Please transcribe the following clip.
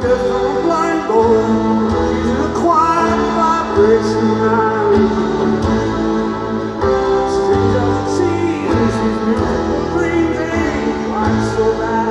Just on a blind boy, he's a quiet vibration now. Strange as it seems, these musical dreams ain't quite so bad.